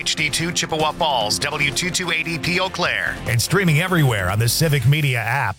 HD2 Chippewa Falls, W228EP Eau Claire, and streaming everywhere on the Civic Media app.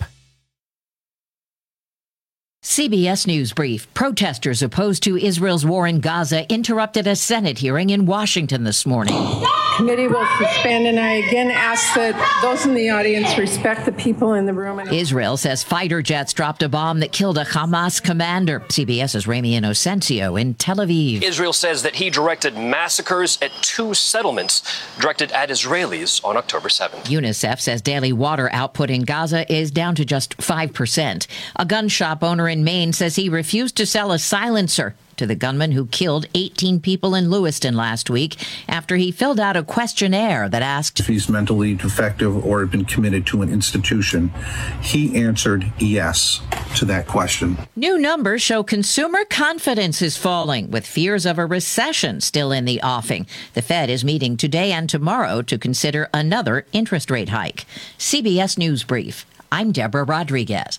CBS News Brief. Protesters opposed to Israel's war in Gaza interrupted a Senate hearing in Washington this morning. Committee will suspend, and I again ask that those in the audience respect the people in the room. Israel says fighter jets dropped a bomb that killed a Hamas commander. CBS's Rami Inocencio in Tel Aviv. Israel says that he directed massacres at 2 settlements directed at Israelis on October 7th. UNICEF says daily water output in Gaza is down to just 5%. A gun shop owner in Maine says he refused to sell a silencer to the gunman who killed 18 people in Lewiston last week after he filled out a questionnaire that asked if he's mentally defective or had been committed to an institution. He answered yes to that question. New numbers show consumer confidence is falling, with fears of a recession still in the offing. The Fed is meeting today and tomorrow to consider another interest rate hike. CBS News Brief. I'm Deborah Rodriguez.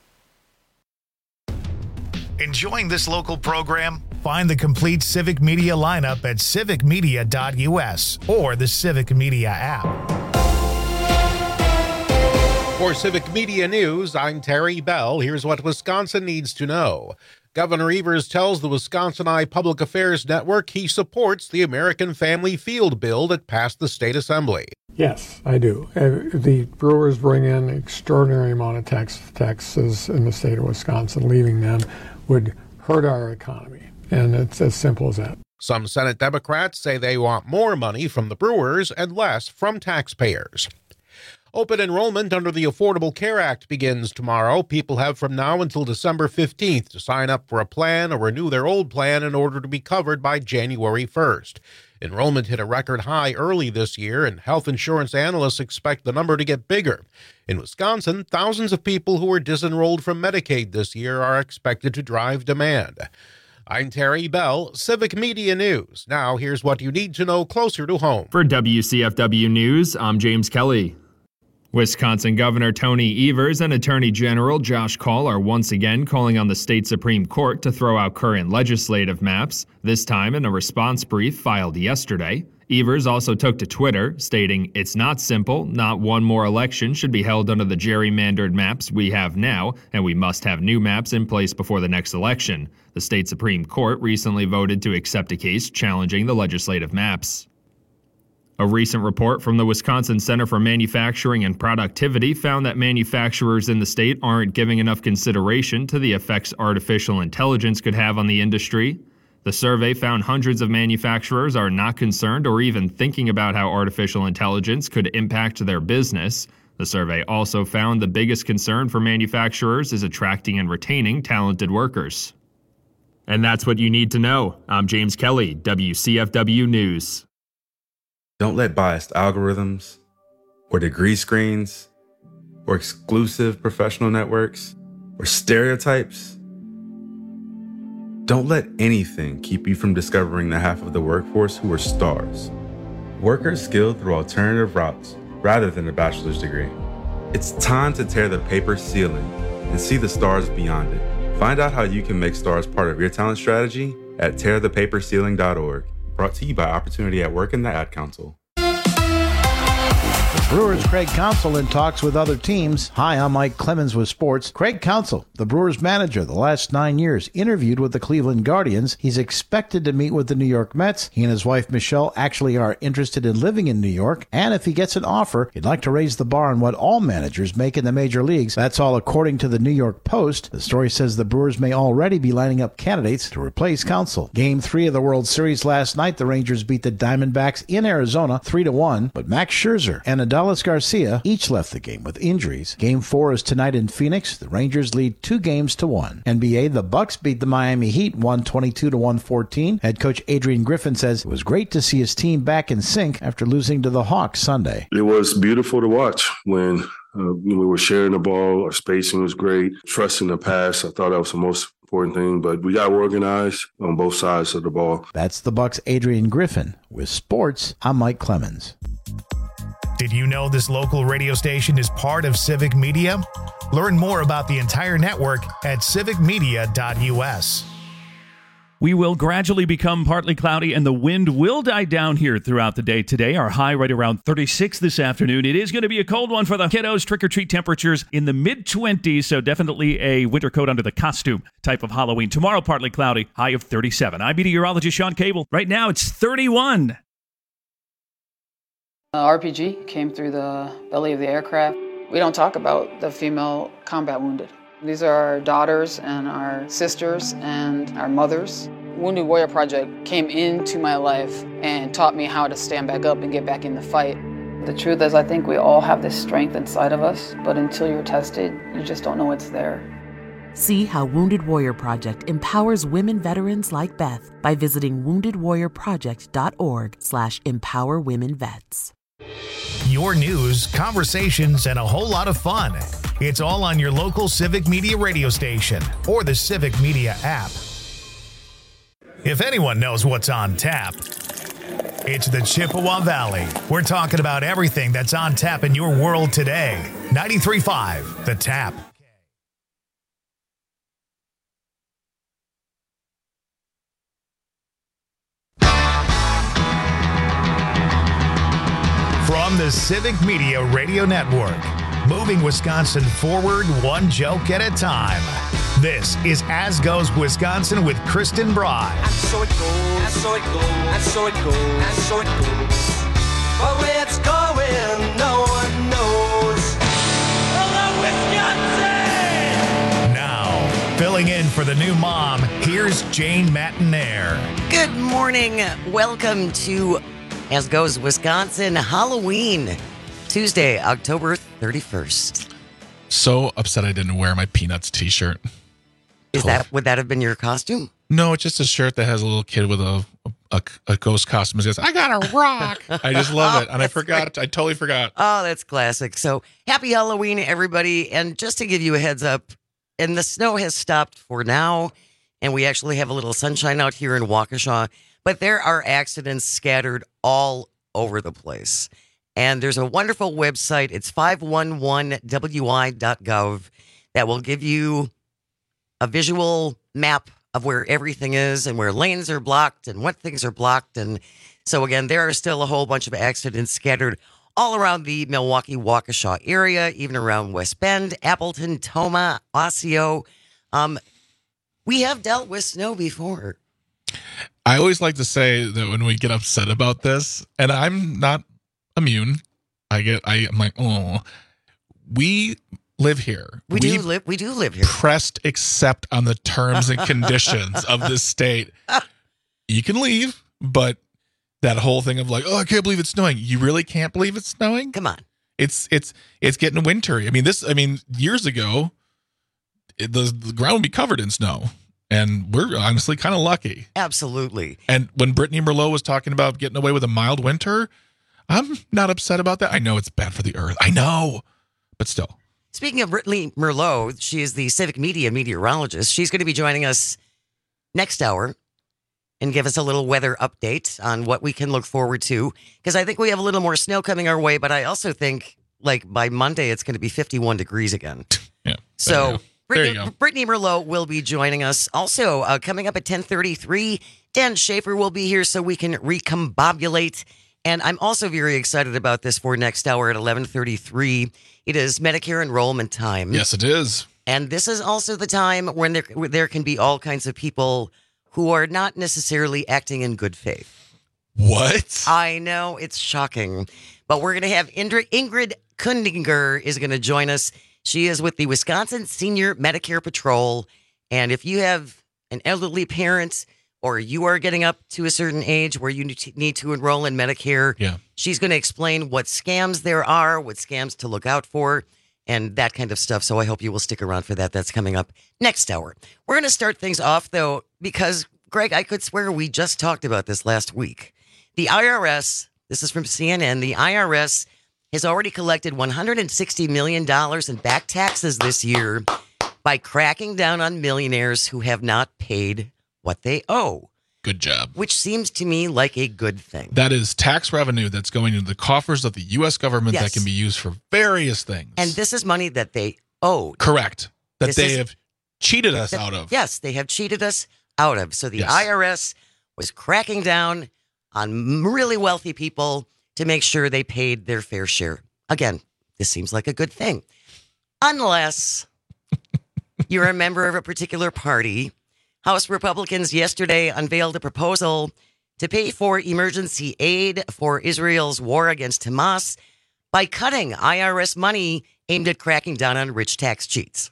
Enjoying this local program? Find the complete Civic Media lineup at civicmedia.us or the Civic Media app. For Civic Media News, I'm Terry Bell. Here's what Wisconsin needs to know. Governor Evers tells the Wisconsin Eye Public Affairs Network he supports the American Family Field bill that passed the state assembly. Yes, I do. The Brewers bring in an extraordinary amount of taxes in the state of Wisconsin. Leaving them would hurt our economy, and it's as simple as that. Some Senate Democrats say they want more money from the Brewers and less from taxpayers. Open enrollment under the Affordable Care Act begins tomorrow. People have from now until December 15th to sign up for a plan or renew their old plan in order to be covered by January 1st. Enrollment hit a record high early this year, and health insurance analysts expect the number to get bigger. In Wisconsin, thousands of people who were disenrolled from Medicaid this year are expected to drive demand. I'm Terry Bell, Civic Media News. Now, here's what you need to know closer to home. For WCFW News, I'm James Kelly. Wisconsin Governor Tony Evers and Attorney General Josh Kaul are once again calling on the state Supreme Court to throw out current legislative maps, this time in a response brief filed yesterday. Evers also took to Twitter, stating, "It's not simple. Not one more election should be held under the gerrymandered maps we have now, and we must have new maps in place before the next election." The state Supreme Court recently voted to accept a case challenging the legislative maps. A recent report from the Wisconsin Center for Manufacturing and Productivity found that manufacturers in the state aren't giving enough consideration to the effects artificial intelligence could have on the industry. The survey found hundreds of manufacturers are not concerned or even thinking about how artificial intelligence could impact their business. The survey also found the biggest concern for manufacturers is attracting and retaining talented workers. And that's what you need to know. I'm James Kelly, WCFW News. Don't let biased algorithms or degree screens or exclusive professional networks or stereotypes. Don't let anything keep you from discovering the half of the workforce who are stars. Workers skilled through alternative routes rather than a bachelor's degree. It's time to tear the paper ceiling and see the stars beyond it. Find out how you can make stars part of your talent strategy at tearthepaperceiling.org. Brought to you by Opportunity at Work and the Ad Council. Brewers Craig Counsell in talks with other teams. Hi, I'm Mike Clemens with sports. Craig Counsell, the Brewers manager the last 9 years, interviewed with the Cleveland Guardians. He's expected to meet with the New York Mets. He and his wife Michelle actually are interested in living in New York. And if he gets an offer, he'd like to raise the bar on what all managers make in the major leagues. That's all according to the New York Post. The story says the Brewers may already be lining up candidates to replace Counsell. Game 3 of the World Series last night, the Rangers beat the Diamondbacks in Arizona 3-1. But Max Scherzer and Adolis Garcia each left the game with injuries. Game 4 is tonight in Phoenix. The Rangers lead 2-1. NBA, the Bucks beat the Miami Heat 122-114. Head coach Adrian Griffin says it was great to see his team back in sync after losing to the Hawks Sunday. It was beautiful to watch when we were sharing the ball. Our spacing was great. Trusting the pass, I thought that was the most important thing, but we got organized on both sides of the ball. That's the Bucks' Adrian Griffin. With sports, I'm Mike Clemens. Did you know this local radio station is part of Civic Media? Learn more about the entire network at civicmedia.us. We will gradually become partly cloudy, and the wind will die down here throughout the day today. Our high right around 36 this afternoon. It is going to be a cold one for the kiddos. Trick-or-treat temperatures in the mid-20s, so definitely a winter coat under the costume type of Halloween. Tomorrow, partly cloudy, high of 37. I'm meteorologist Sean Cable. Right now, it's 31. RPG came through the belly of the aircraft. We don't talk about the female combat wounded. These are our daughters and our sisters and our mothers. Wounded Warrior Project came into my life and taught me how to stand back up and get back in the fight. The truth is, I think we all have this strength inside of us, but until you're tested, you just don't know it's there. See how Wounded Warrior Project empowers women veterans like Beth by visiting woundedwarriorproject.org/empowerwomenvets. Your news, conversations, and a whole lot of fun. It's all on your local Civic Media radio station or the Civic Media app. If anyone knows what's on tap, it's the Chippewa Valley. We're talking about everything that's on tap in your world today. 93.5 The Tap. From the Civic Media Radio Network, moving Wisconsin forward one joke at a time. This is As Goes Wisconsin with Kristen Bry. And so it goes, and so it goes, and so it goes, and so it goes. But where it's going, no one knows. Hello, Wisconsin! Now, filling in for the new mom, here's Jane Matinaire. Good morning. Welcome to As Goes Wisconsin Halloween, Tuesday, October 31st. So upset I didn't wear my Peanuts t-shirt. Would that have been your costume? No, it's just a shirt that has a little kid with a ghost costume. It says, I got a rock. I just love it. And I forgot. Great. I totally forgot. Oh, that's classic. So happy Halloween, everybody. And just to give you a heads up, and the snow has stopped for now, and we actually have a little sunshine out here in Waukesha, but there are accidents scattered all over the place. And there's a wonderful website. It's 511wi.gov that will give you a visual map of where everything is and where lanes are blocked and what things are blocked. And so, again, there are still a whole bunch of accidents scattered all around the Milwaukee-Waukesha area, even around West Bend, Appleton, Toma, Osseo. We have dealt with snow before. I always like to say that when we get upset about this, and I'm not immune, I'm like, oh, we live here. We do live here. Pressed accept on the terms and conditions of this state. You can leave, but that whole thing of like, oh, I can't believe it's snowing. You really can't believe it's snowing? Come on. It's getting wintry. I mean, years ago, the ground would be covered in snow. And we're honestly kind of lucky. Absolutely. And when Brittany Merlot was talking about getting away with a mild winter, I'm not upset about that. I know it's bad for the earth. I know. But still. Speaking of Brittany Merlot, she is the Civic Media meteorologist. She's going to be joining us next hour and give us a little weather update on what we can look forward to. Because I think we have a little more snow coming our way, but I also think like by Monday it's going to be 51 degrees again. Yeah. So Brittany Merlot will be joining us. Also, coming up at 10:33, Dan Schaefer will be here so we can recombobulate. And I'm also very excited about this for next hour at 11:33. It is Medicare enrollment time. Yes, it is. And this is also the time when there can be all kinds of people who are not necessarily acting in good faith. What? I know, it's shocking. But we're going to have Ingrid Kundinger is going to join us. She is with the Wisconsin Senior Medicare Patrol. And if you have an elderly parent or you are getting up to a certain age where you need to enroll in Medicare, she's going to explain what scams there are, what scams to look out for, and that kind of stuff. So I hope you will stick around for that. That's coming up next hour. We're going to start things off, though, because, Greg, I could swear we just talked about this last week. The IRS, this is from CNN, the IRS has already collected $160 million in back taxes this year by cracking down on millionaires who have not paid what they owe. Good job. Which seems to me like a good thing. That is tax revenue that's going into the coffers of the U.S. government that can be used for various things. And this is money that they owed. Correct. That they have cheated us out of. Yes, they have cheated us out of. So the IRS was cracking down on really wealthy people to make sure they paid their fair share. Again, this seems like a good thing. Unless you're a member of a particular party. House Republicans yesterday unveiled a proposal to pay for emergency aid for Israel's war against Hamas by cutting IRS money aimed at cracking down on rich tax cheats.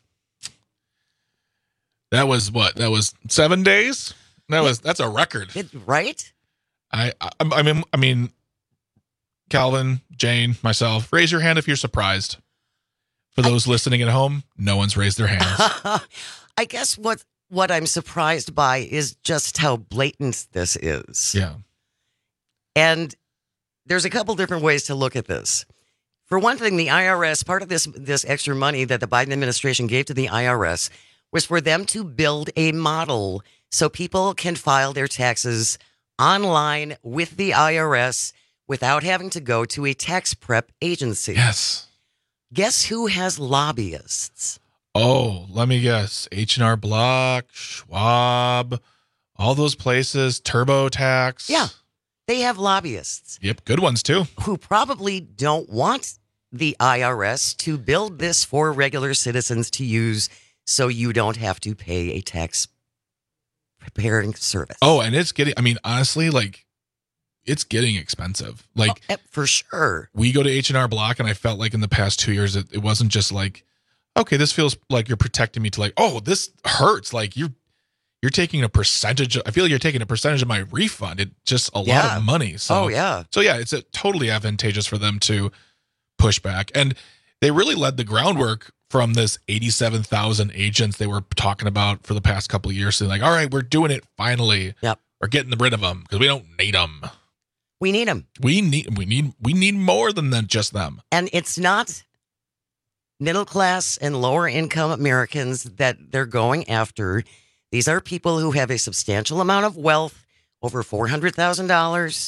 That was what? That was 7 days? That's a record. Right? I mean, Calvin, Jane, myself, raise your hand if you're surprised. For those listening at home, no one's raised their hands. I guess what I'm surprised by is just how blatant this is. Yeah. And there's a couple different ways to look at this. For one thing, the IRS, part of this extra money that the Biden administration gave to the IRS was for them to build a model so people can file their taxes online with the IRS without having to go to a tax prep agency. Yes. Guess who has lobbyists? Oh, let me guess. H&R Block, Schwab, all those places, TurboTax. Yeah, they have lobbyists. Yep, good ones too. Who probably don't want the IRS to build this for regular citizens to use so you don't have to pay a tax preparing service. Oh, and it's getting, I mean, honestly, like, it's getting expensive. Like, for sure. We go to H&R Block, and I felt like in the past 2 years, it wasn't just like, okay, this feels like you're protecting me, to like, oh, this hurts. Like, you're taking a percentage. I feel like you're taking a percentage of my refund. It's just a lot of money. So, So yeah, it's totally advantageous for them to push back. And they really led the groundwork from this 87,000 agents they were talking about for the past couple of years. So like, all right, we're doing it finally. Yep. We're getting rid of them because we don't need them. We need them. We need more than just them. And it's not middle class and lower income Americans that they're going after. These are people who have a substantial amount of wealth, over $400,000,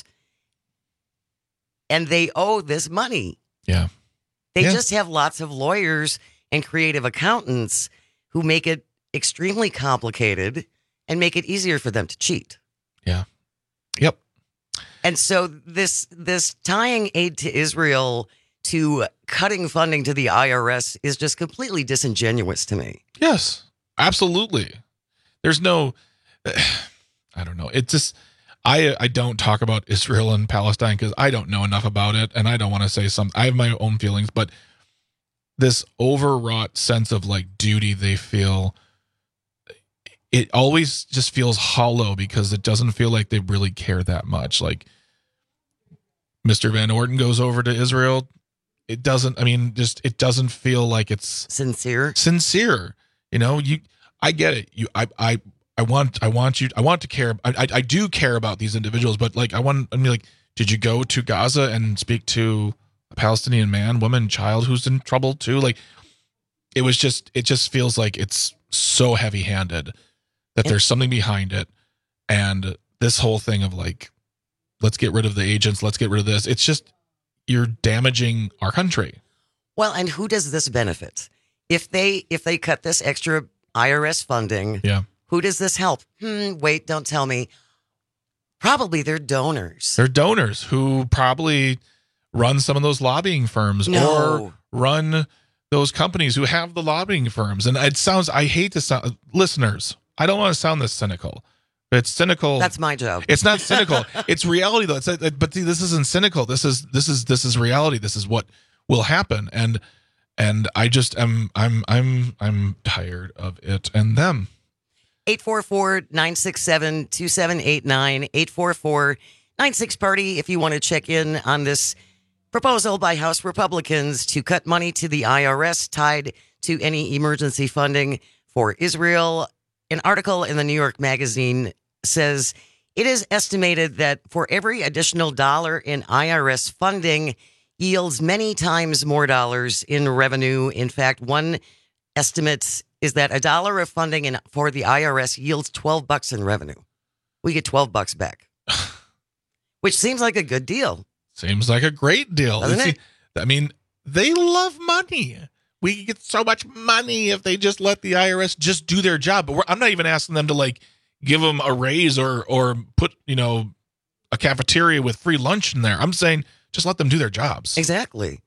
and they owe this money. Yeah. They just have lots of lawyers and creative accountants who make it extremely complicated and make it easier for them to cheat. Yeah. Yep. And so this tying aid to Israel to cutting funding to the IRS is just completely disingenuous to me. Yes, absolutely. There's no, I don't know. It's just, I don't talk about Israel and Palestine because I don't know enough about it, and I don't want to say something. I have my own feelings, but this overwrought sense of like duty they feel, it always just feels hollow because it doesn't feel like they really care that much. Like Mr. Van Orden goes over to Israel. It doesn't, I mean, just, it doesn't feel like it's sincere. You know, I get it. I want to care. I do care about these individuals, but like, did you go to Gaza and speak to a Palestinian man, woman, child who's in trouble too? Like, it just feels like it's so heavy handed that there's something behind it. And this whole thing of like, let's get rid of the agents. Let's get rid of this. It's just, you're damaging our country. Well, and who does this benefit? If they cut this extra IRS funding, who does this help? Wait, don't tell me. Probably their donors. They're donors who probably run some of those lobbying firms or run those companies who have the lobbying firms. And it sounds, I hate to sound, listeners, I don't want to sound this cynical. But it's cynical. That's my job. It's not cynical. It's reality though. But see, this isn't cynical. This is reality. This is what will happen. And I just I'm tired of it and them. 844-967-2789, 844-96-PARTY if you want to check in on this proposal by House Republicans to cut money to the IRS tied to any emergency funding for Israel. An article in the New York Magazine says it is estimated that for every additional dollar in IRS funding yields many times more dollars in revenue. In fact, one estimate is that $1 of funding for the IRS yields $12 in revenue. We get $12 back, which seems like a good deal. Seems like a great deal. Doesn't it? I mean, they love money. We could get so much money if they just let the IRS just do their job. But I'm not even asking them to like give them a raise or put, a cafeteria with free lunch in there. I'm saying just let them do their jobs. Exactly.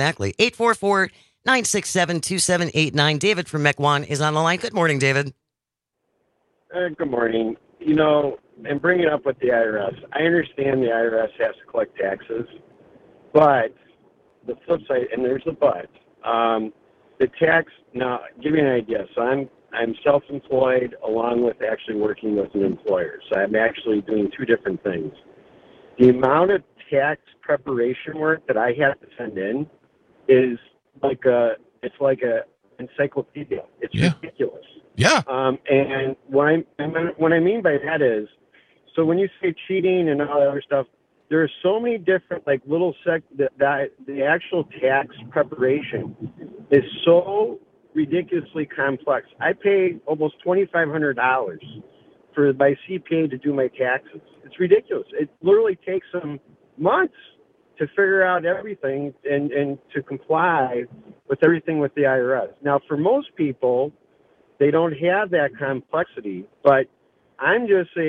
844-967-2789. David from Mequon is on the line. Good morning, David. Good morning. And bringing up with the IRS, I understand the IRS has to collect taxes, but the flip side, and there's a but, the tax, now, give you an idea. So I'm self-employed along with actually working with an employer. So I'm actually doing two different things. The amount of tax preparation work that I have to send in is like a encyclopedia. It's ridiculous. Yeah. And what I mean by that is, so when you say cheating and all that other stuff, there are so many different little that the actual tax preparation is so ridiculously complex. I paid almost $2,500 for my CPA to do my taxes. It's ridiculous. It literally takes them months to figure out everything and to comply with everything with the IRS. Now, for most people, they don't have that complexity, but I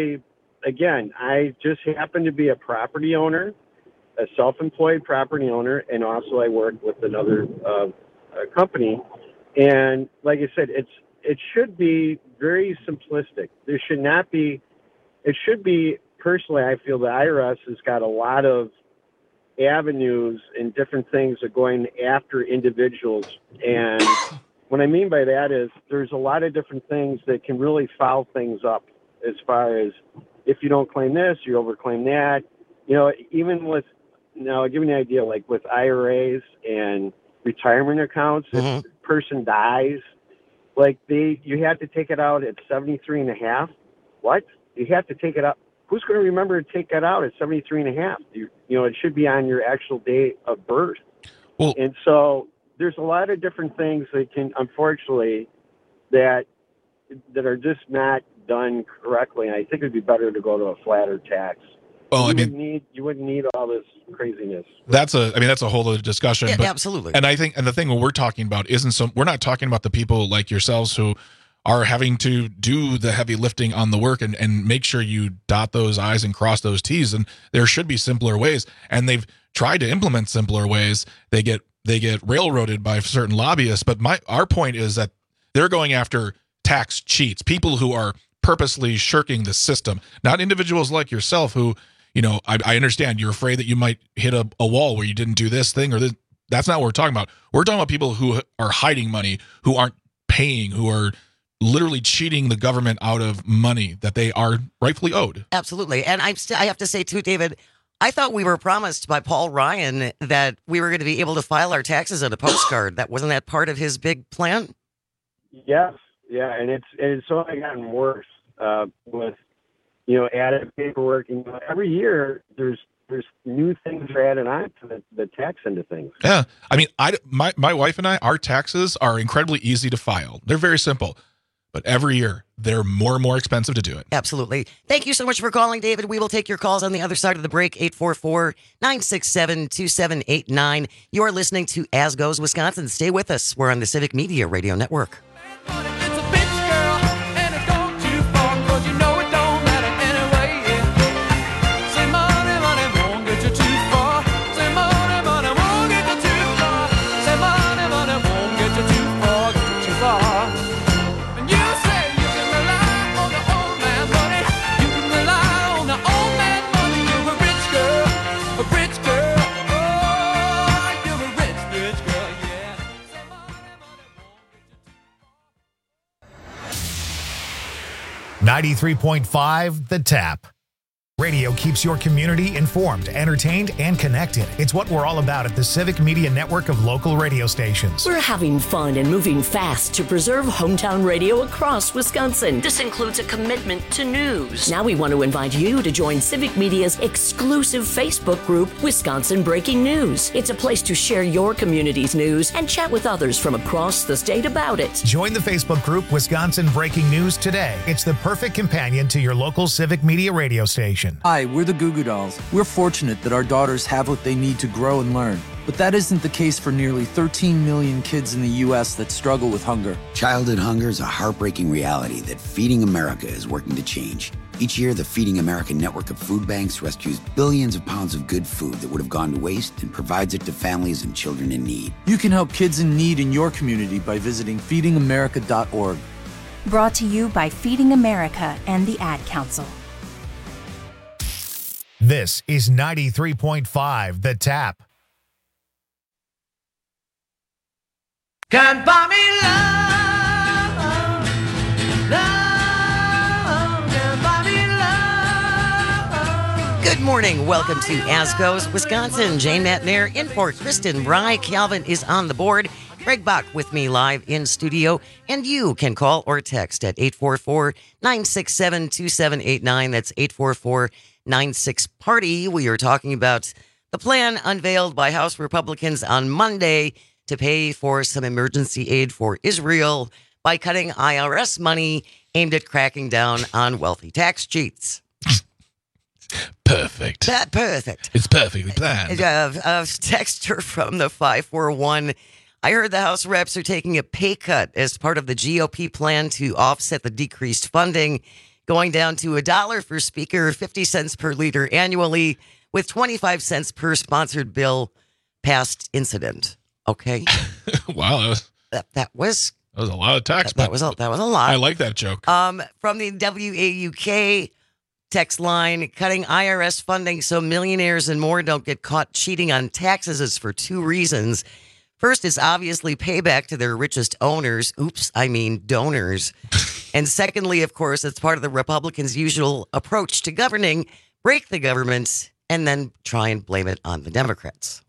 just happen to be a property owner, a self-employed property owner, and also I work with another company. And like I said, it should be very simplistic. There should not be. It should be, personally, I feel the IRS has got a lot of avenues and different things of going after individuals. And what I mean by that is there's a lot of different things that can really foul things up as far as if you don't claim this, you overclaim that. Even with, I'll give you an idea, like with IRAs and retirement accounts, if a person dies, you have to take it out at 73.5. What? You have to take it out. Who's going to remember to take that out at 73.5? It should be on your actual date of birth. Well, and so there's a lot of different things that can, unfortunately, that are just not done correctly. And I think it'd be better to go to a flatter tax. Well, you wouldn't need all this craziness. That's a whole other discussion. Yeah, but, absolutely. And I think, and the thing we're talking about we're not talking about the people like yourselves who are having to do the heavy lifting on the work and make sure you dot those I's and cross those T's. And there should be simpler ways. And they've tried to implement simpler ways. They get railroaded by certain lobbyists. But our point is that they're going after tax cheats, people who are purposely shirking the system, not individuals like yourself who, I understand you're afraid that you might hit a wall where you didn't do this thing or this. That's not what we're talking about. We're talking about people who are hiding money, who aren't paying, who are literally cheating the government out of money that they are rightfully owed. Absolutely. And I have to say too, David, I thought we were promised by Paul Ryan that we were going to be able to file our taxes on a postcard. Wasn't that part of his big plan? Yes. Yeah. And it's only gotten worse with, added paperwork. Every year there's new things are added on to the tax end of things. Yeah. My wife and I, our taxes are incredibly easy to file. They're very simple. But every year, they're more and more expensive to do it. Absolutely. Thank you so much for calling, David. We will take your calls on the other side of the break, 844-967-2789. You're listening to As Goes Wisconsin. Stay with us. We're on the Civic Media Radio Network. .5 The Tap. Radio keeps your community informed, entertained, and connected. It's what we're all about at the Civic Media Network of local radio stations. We're having fun and moving fast to preserve hometown radio across Wisconsin. This includes a commitment to news. Now we want to invite you to join Civic Media's exclusive Facebook group, Wisconsin Breaking News. It's a place to share your community's news and chat with others from across the state about it. Join the Facebook group, Wisconsin Breaking News today. It's the perfect companion to your local Civic Media radio station. Hi, we're the Goo Goo Dolls. We're fortunate that our daughters have what they need to grow and learn. But that isn't the case for nearly 13 million kids in the U.S. that struggle with hunger. Childhood hunger is a heartbreaking reality that Feeding America is working to change. Each year, the Feeding America network of food banks rescues billions of pounds of good food that would have gone to waste and provides it to families and children in need. You can help kids in need in your community by visiting feedingamerica.org. Brought to you by Feeding America and the Ad Council. This is 93.5 The Tap. Can't buy me love, love, can't buy me love. Good morning. Welcome to Asco's Wisconsin. Jane Matnair in for Kristen Bry. Calvin is on the board. Greg Bach with me live in studio. And you can call or text at 844-967-2789. That's 844-96-PARTY. We are talking about the plan unveiled by House Republicans on Monday to pay for some emergency aid for Israel by cutting IRS money aimed at cracking down on wealthy tax cheats. Perfect. Perfect. It's perfectly planned. Texter from the 541. I heard the House reps are taking a pay cut as part of the GOP plan to offset the decreased funding, going down to $1 for speaker, 50 cents per liter annually, with 25 cents per sponsored bill past incident. Okay. Wow. That was a lot of tax. That was a lot. I like that joke. From the WAUK text line, cutting IRS funding so millionaires and more don't get caught cheating on taxes is for two reasons. First, it's obviously payback to their richest owners. Donors. And secondly, of course, it's part of the Republicans' usual approach to governing, break the government, and then try and blame it on the Democrats.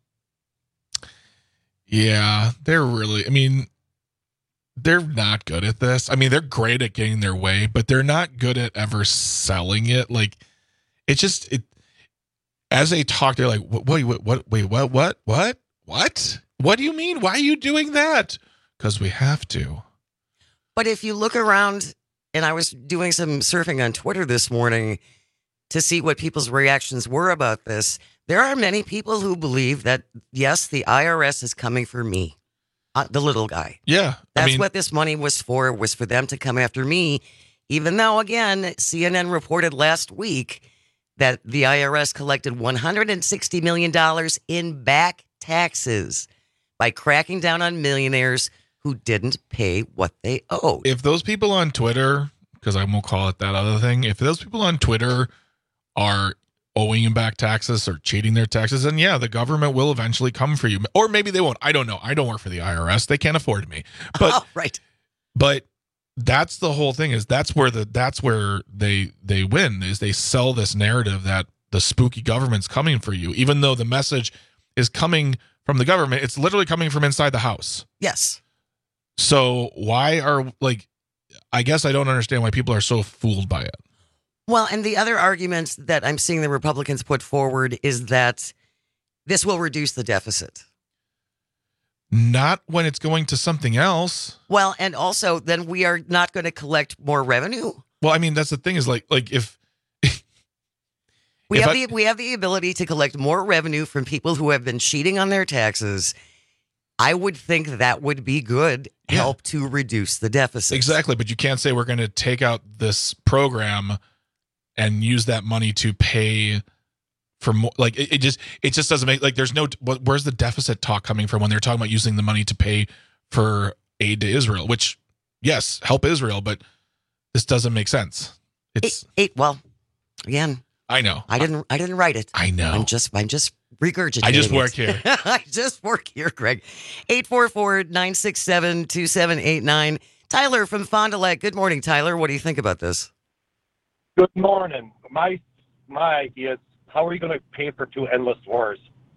Yeah, they're not good at this. I mean, they're great at getting their way, but they're not good at ever selling it. Like, as they talk, they're like, wait, what? What do you mean? Why are you doing that? Because we have to. But if you look around, and I was doing some surfing on Twitter this morning to see what people's reactions were about this, there are many people who believe that, yes, the IRS is coming for me, the little guy. Yeah. That's what this money was for them to come after me, even though, again, CNN reported last week that the IRS collected $160 million in back taxes by cracking down on millionaires who didn't pay what they owed. If those people on Twitter, because I won't call it that other thing, if those people on Twitter are owing you back taxes or cheating their taxes, then yeah, the government will eventually come for you. Or maybe they won't. I don't know. I don't work for the IRS. They can't afford me. But right. But that's the whole thing, is that's where they win, is they sell this narrative that the spooky government's coming for you, even though the message is coming from the government. It's literally coming from inside the house. Yes. So I guess I don't understand why people are so fooled by it. Well, and the other argument that I'm seeing the Republicans put forward is that this will reduce the deficit. Not when it's going to something else. Well, and also then we are not going to collect more revenue. Well, I mean, that's the thing, is like if we have the ability to collect more revenue from people who have been cheating on their taxes, I would think that would be good help to reduce the deficit. Exactly, but you can't say we're going to take out this program and use that money to pay for more. Like it just doesn't make, like, there's no, where's the deficit talk coming from when they're talking about using the money to pay for aid to Israel, which, yes, help Israel, but this doesn't make sense. Well, again, I know. I didn't write it. I know. I'm just regurgitating. I just work here. I just work here, Greg. 844-967-2789. Tyler from Fond du Lac. Good morning, Tyler. What do you think about this? Good morning. My idea is, how are you going to pay for two endless wars?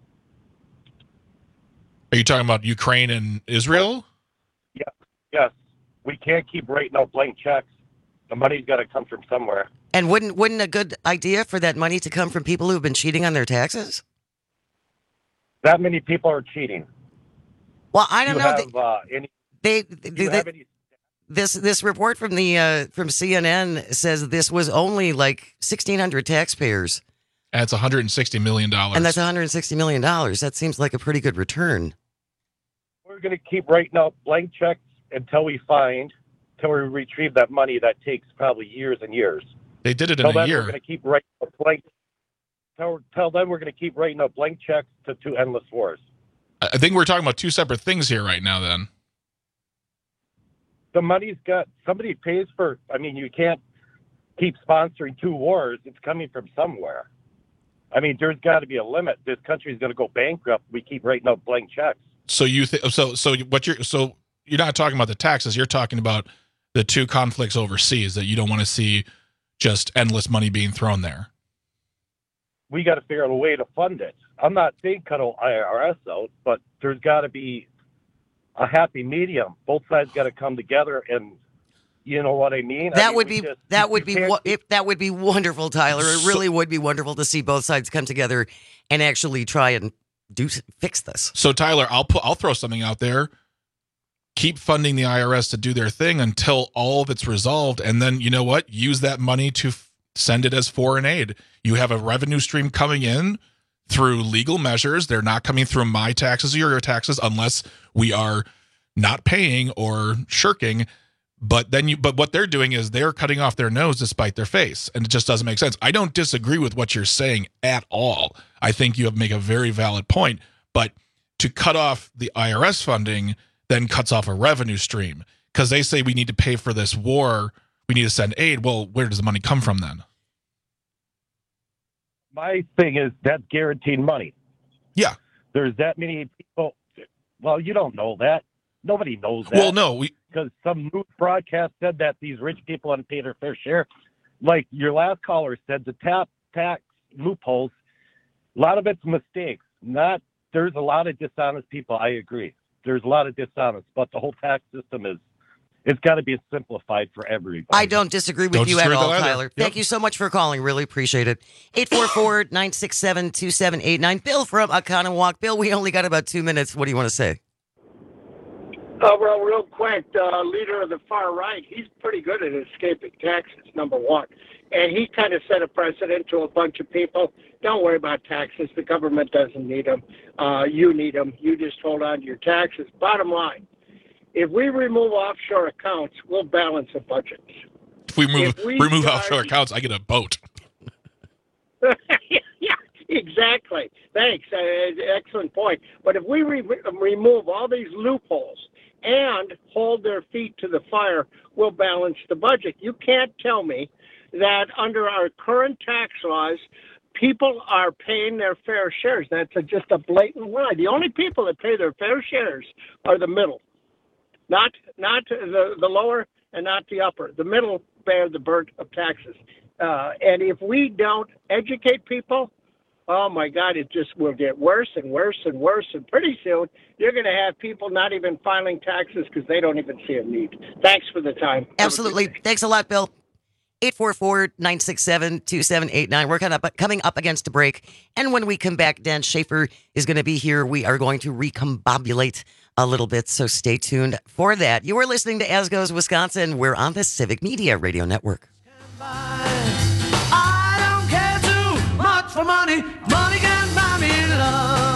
Are you talking about Ukraine and Israel? Yeah. Yes. We can't keep writing out blank checks. The money's got to come from somewhere. And wouldn't a good idea for that money to come from people who've been cheating on their taxes? That many people are cheating. Well, I don't know. Any This report from the from CNN says this was only like 1,600 taxpayers And it's $160 million. And that's $160 million. That seems like a pretty good return. We're going to keep writing out blank checks until we retrieve that money. That takes probably years and years. They did it in a year. We're going to keep writing out blank. Tell them we're going to keep writing out blank checks to endless wars. I think we're talking about two separate things here right now. Then the money's got somebody pays for. I mean, you can't keep sponsoring two wars. It's coming from somewhere. I mean, there's got to be a limit. This country's going to go bankrupt. We keep writing out blank checks. So you think you're not talking about the taxes. You're talking about the two conflicts overseas that you don't want to see just endless money being thrown there. We got to figure out a way to fund it. I'm not saying cut IRS out, but there's got to be a happy medium. Both sides got to come together, and you know what I mean. That would be wonderful, Tyler. It really would be wonderful to see both sides come together and actually try and fix this. So Tyler, I'll throw something out there. Keep funding the IRS to do their thing until all of it's resolved, and then you know what? Use that money to send it as foreign aid. You have a revenue stream coming in through legal measures. They're not coming through my taxes or your taxes unless we are not paying or shirking. But what they're doing is they're cutting off their nose to spite their face, and it just doesn't make sense. I don't disagree with what you're saying at all. I think you make a very valid point, but to cut off the IRS funding then cuts off a revenue stream because they say we need to pay for this war. We need to send aid. Well, where does the money come from then? My thing is that's guaranteed money. Yeah. There's that many people. Well, you don't know that. Nobody knows that. Well, no. Because some news broadcast said that these rich people hadn't paid their fair share. Like your last caller said, the tax loopholes, a lot of it's mistakes. There's a lot of dishonest people. I agree. There's a lot of dishonest, but the whole tax system it's got to be simplified for everybody. I don't disagree with you at all, Tyler. Yep. Thank you so much for calling. Really appreciate it. 844-967-2789. Bill from Oconomowoc. Bill, we only got about 2 minutes. What do you want to say? Well, real quick, leader of the far right, he's pretty good at escaping taxes, number one. And he kind of set a precedent to a bunch of people. Don't worry about taxes. The government doesn't need them. You need them. You just hold on to your taxes. Bottom line, if we remove offshore accounts, we'll balance a budget. If we remove offshore accounts, I get a boat. Yeah, exactly. Thanks. Excellent point. But if we remove all these loopholes and hold their feet to the fire, we'll balance the budget. You can't tell me that under our current tax laws, people are paying their fair shares. That's just a blatant lie. The only people that pay their fair shares are the middle, not the lower and not the upper. The middle bear the burden of taxes. And if we don't educate people, oh my God, it just will get worse and worse and worse. And pretty soon, you're going to have people not even filing taxes because they don't even see a need. Thanks for the time. Absolutely. Thanks a lot, Bill. 844-967-2789. We're coming up against a break. And when we come back, Dan Schaefer is going to be here. We are going to recombobulate a little bit, so stay tuned for that. You are listening to As Goes Wisconsin. We're on the Civic Media Radio Network. I don't care too much for money. Money can buy me love.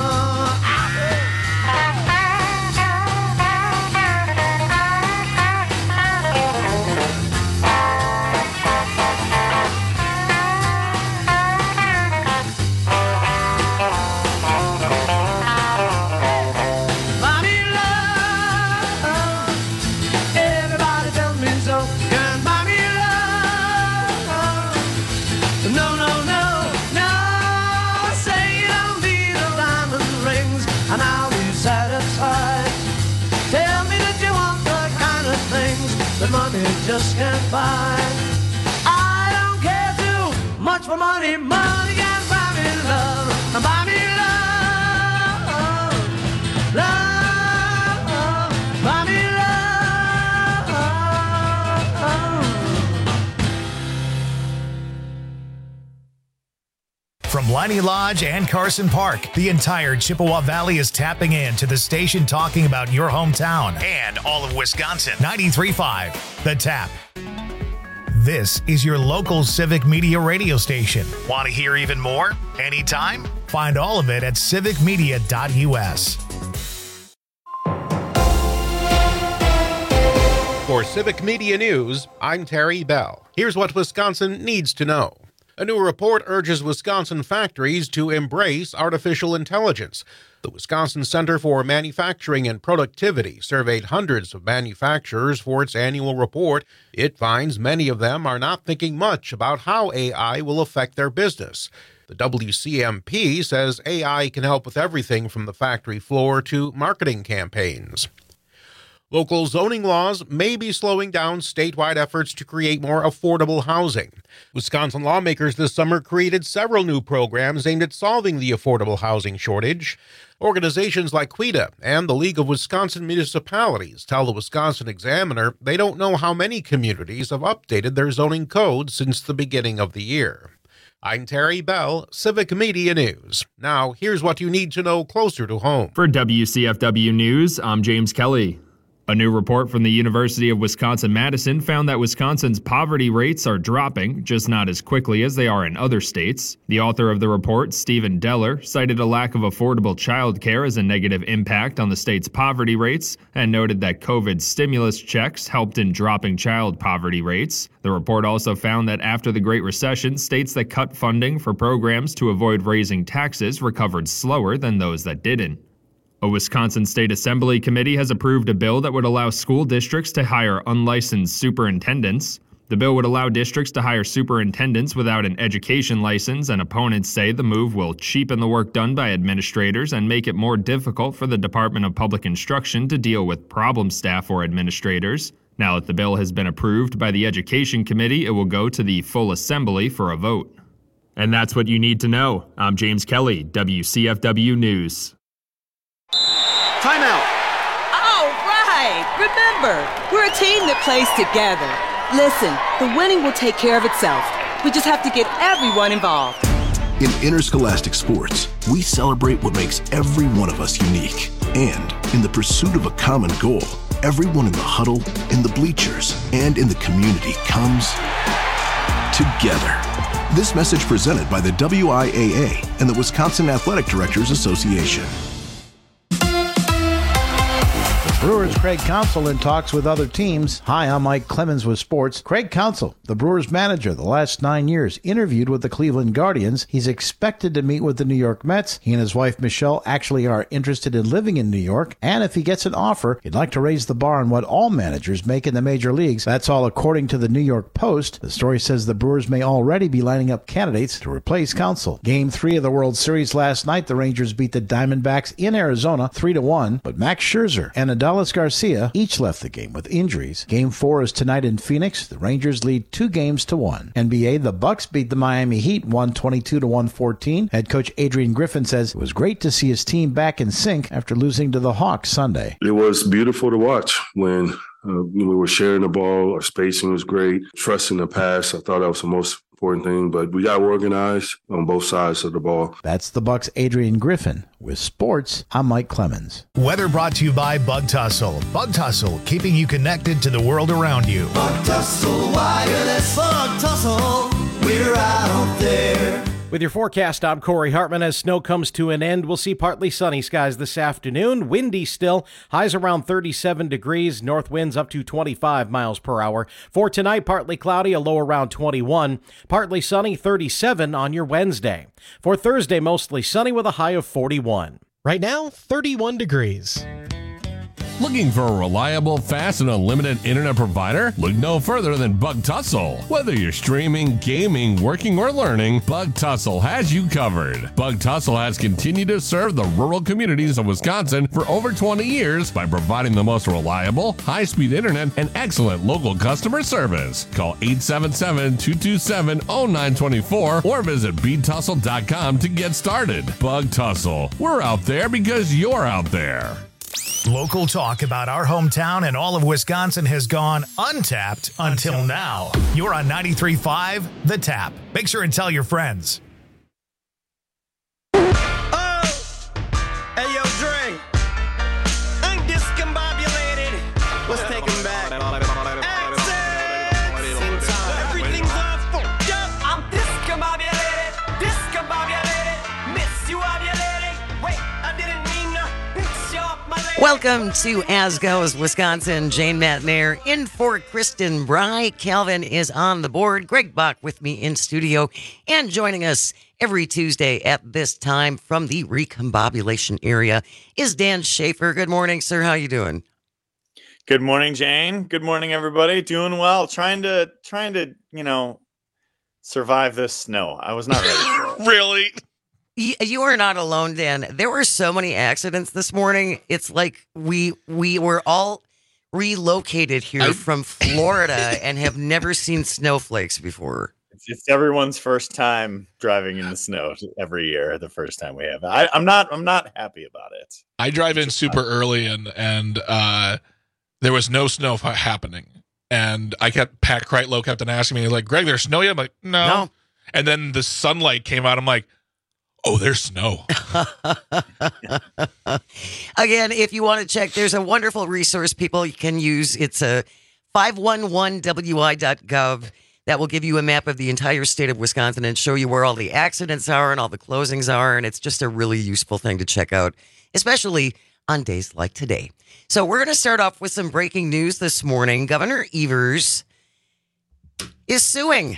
Money just can't buy. I don't care too much for money. Money can buy me love. Buy me love. Love. Buy me love. From Leinie Lodge and Carson Park, the entire Chippewa Valley is tapping in to the station talking about your hometown and all of Wisconsin. 93.5 The Tap. This is your local Civic Media radio station. Want to hear even more? Anytime? Find all of it at civicmedia.us. For Civic Media News, I'm Terry Bell. Here's what Wisconsin needs to know. A new report urges Wisconsin factories to embrace artificial intelligence. The Wisconsin Center for Manufacturing and Productivity surveyed hundreds of manufacturers for its annual report. It finds many of them are not thinking much about how AI will affect their business. The WCMP says AI can help with everything from the factory floor to marketing campaigns. Local zoning laws may be slowing down statewide efforts to create more affordable housing. Wisconsin lawmakers this summer created several new programs aimed at solving the affordable housing shortage. Organizations like QUITA and the League of Wisconsin Municipalities tell the Wisconsin Examiner they don't know how many communities have updated their zoning code since the beginning of the year. I'm Terry Bell, Civic Media News. Now, here's what you need to know closer to home. For WCFW News, I'm James Kelly. A new report from the University of Wisconsin-Madison found that Wisconsin's poverty rates are dropping, just not as quickly as they are in other states. The author of the report, Stephen Deller, cited a lack of affordable child care as a negative impact on the state's poverty rates and noted that COVID stimulus checks helped in dropping child poverty rates. The report also found that after the Great Recession, states that cut funding for programs to avoid raising taxes recovered slower than those that didn't. A Wisconsin State Assembly committee has approved a bill that would allow school districts to hire unlicensed superintendents. The bill would allow districts to hire superintendents without an education license, and opponents say the move will cheapen the work done by administrators and make it more difficult for the Department of Public Instruction to deal with problem staff or administrators. Now that the bill has been approved by the Education Committee, it will go to the full Assembly for a vote. And that's what you need to know. I'm James Kelly, WCFW News. Timeout. All right. Remember, we're a team that plays together. Listen, the winning will take care of itself. We just have to get everyone involved. In interscholastic sports, we celebrate what makes every one of us unique. And in the pursuit of a common goal, everyone in the huddle, in the bleachers, and in the community comes together. This message presented by the WIAA and the Wisconsin Athletic Directors Association. Brewers' Craig Counsell in talks with other teams. Hi, I'm Mike Clemens with sports. Craig Counsell, the Brewers manager the last 9 years, interviewed with the Cleveland Guardians. He's expected to meet with the New York Mets. He and his wife Michelle actually are interested in living in New York, and if he gets an offer, he'd like to raise the bar on what all managers make in the major leagues. That's all according to the New York Post. The story says the Brewers may already be lining up candidates to replace Counsell. Game 3 of the World Series last night, the Rangers beat the Diamondbacks in Arizona 3-1, but Max Scherzer and Adolis Garcia each left the game with injuries. Game 4 is tonight in Phoenix. The Rangers lead 2-1. NBA, the Bucks beat the Miami Heat 122-114. Head coach Adrian Griffin says it was great to see his team back in sync after losing to the Hawks Sunday. It was beautiful to watch when we were sharing the ball. Our spacing was great. Trusting the pass, I thought that was the most important thing, but we got organized on both sides of the ball. That's the Bucks' Adrian Griffin. With sports, I'm Mike Clemens. Weather brought to you by Bug Tussle. Bug Tussle, keeping you connected to the world around you. Bug Tussle Wireless. Bug Tussle, we're out there. With your forecast, I'm Corey Hartman. As snow comes to an end, we'll see partly sunny skies this afternoon. Windy still. Highs around 37 degrees. North winds up to 25 miles per hour. For tonight, partly cloudy, a low around 21. Partly sunny, 37 on your Wednesday. For Thursday, mostly sunny with a high of 41. Right now, 31 degrees. Looking for a reliable, fast, and unlimited internet provider? Look no further than Bug Tussle. Whether you're streaming, gaming, working, or learning, Bug Tussle has you covered. Bug Tussle has continued to serve the rural communities of Wisconsin for over 20 years by providing the most reliable, high-speed internet and excellent local customer service. Call 877-227-0924 or visit btussle.com to get started. Bug Tussle. We're out there because you're out there. Local talk about our hometown and all of Wisconsin has gone untapped until now. You're on 93.5 The Tap. Make sure and tell your friends. Hey, yo, Dre. I'm discombobulated. Let's take him back. Welcome to As Goes Wisconsin. Jane Matnair in for Kristen Bry. Calvin is on the board. Greg Bach with me in studio. And joining us every Tuesday at this time from the recombobulation area is Dan Schaefer. Good morning, sir. How you doing? Good morning, Jane. Good morning, everybody. Doing well. Trying to, survive this snow. I was not ready for it. Really? You are not alone, Dan. There were so many accidents this morning. It's like we were all relocated here from Florida and have never seen snowflakes before. It's everyone's first time driving in the snow every year. The first time we have. I'm not happy about it. I drive in super early and there was no snow happening. And Pat Kreitlow kept on asking me, like, Greg, there's snow yet? I'm like, no. And then the sunlight came out. I'm like, oh, there's snow. Again, if you want to check, there's a wonderful resource people can use. It's a 511wi.gov that will give you a map of the entire state of Wisconsin and show you where all the accidents are and all the closings are. And it's just a really useful thing to check out, especially on days like today. So we're going to start off with some breaking news this morning. Governor Evers is suing.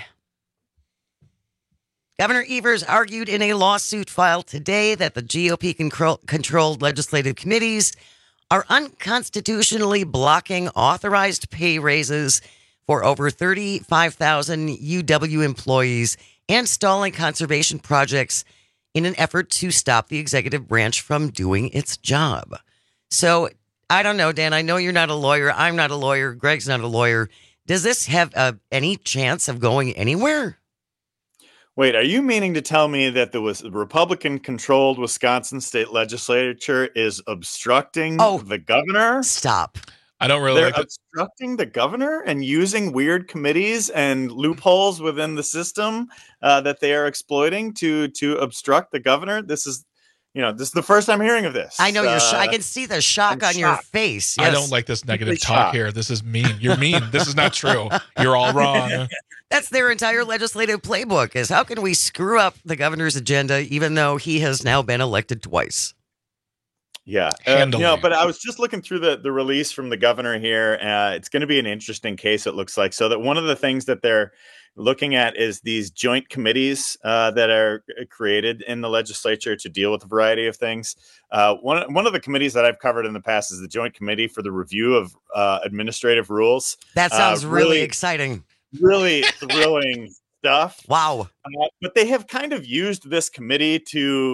Governor Evers argued in a lawsuit filed today that the GOP-controlled legislative committees are unconstitutionally blocking authorized pay raises for over 35,000 UW employees and stalling conservation projects in an effort to stop the executive branch from doing its job. So, I don't know, Dan. I know you're not a lawyer. I'm not a lawyer. Greg's not a lawyer. Does this have any chance of going anywhere? Wait, are you meaning to tell me that the Republican-controlled Wisconsin state legislature is obstructing the governor? Stop. I don't really They're obstructing the governor and using weird committees and loopholes within the system that they are exploiting to obstruct the governor. This is the first I'm hearing of this. I know you're I can see the shock on your face. Yes. I don't like this negative talk here. This is mean. You're mean. This is not true. You're all wrong. That's their entire legislative playbook is how can we screw up the governor's agenda even though he has now been elected twice? Yeah. But I was just looking through the release from the governor here. It's going to be an interesting case, it looks like. So that one of the things that they're looking at is these joint committees that are created in the legislature to deal with a variety of things. One of the committees that I've covered in the past is the Joint Committee for the Review of Administrative Rules. That sounds really exciting. Really thrilling stuff. Wow. But they have kind of used this committee to,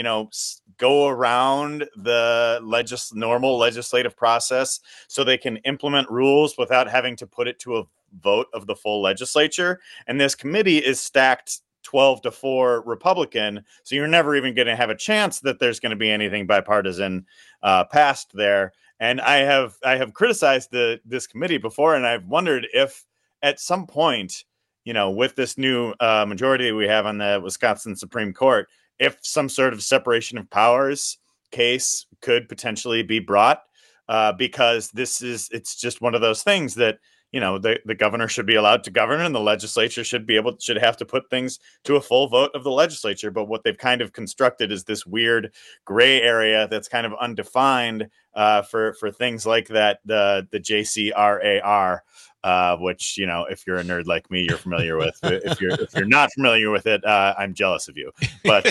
go around the normal legislative process so they can implement rules without having to put it to a vote of the full legislature. And this committee is stacked 12-4 Republican. So you're never even going to have a chance that there's going to be anything bipartisan passed there. And I have criticized this committee before, and I've wondered if at some point, with this new majority we have on the Wisconsin Supreme Court, if some sort of separation of powers case could potentially be brought, because it's just one of those things that, the governor should be allowed to govern and the legislature should have to put things to a full vote of the legislature. But what they've kind of constructed is this weird gray area that's kind of undefined for things like that, the JCRAR. Which, if you're a nerd like me, you're familiar with. If you're not familiar with it, I'm jealous of you. But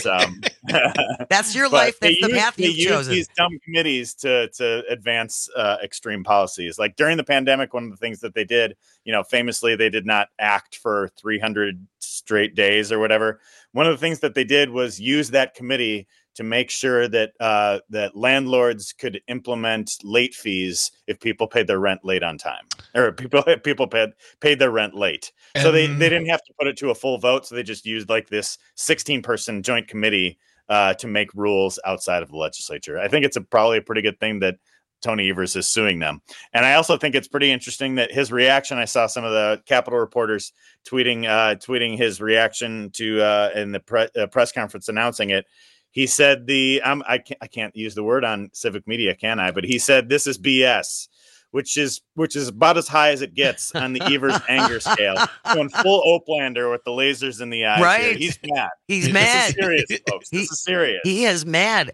that's your life. That's the path you've chosen. These dumb committees to advance extreme policies. Like during the pandemic, one of the things that they did, famously, they did not act for 300 straight days or whatever. One of the things that they did was use that committee to make sure that that landlords could implement late fees if people paid their rent late on time, or people paid their rent late. So they didn't have to put it to a full vote. So they just used like this 16-person joint committee to make rules outside of the legislature. I think it's probably a pretty good thing that Tony Evers is suing them. And I also think it's pretty interesting that his reaction, I saw some of the Capitol reporters tweeting his reaction to in the press conference announcing it. He said I can't use the word on civic media, can I? But he said this is BS, which is about as high as it gets on the Evers anger scale. Going full Oaklander with the lasers in the eyes. Right. Here. He's mad. He's mad. This is serious, folks. This is serious. He is mad.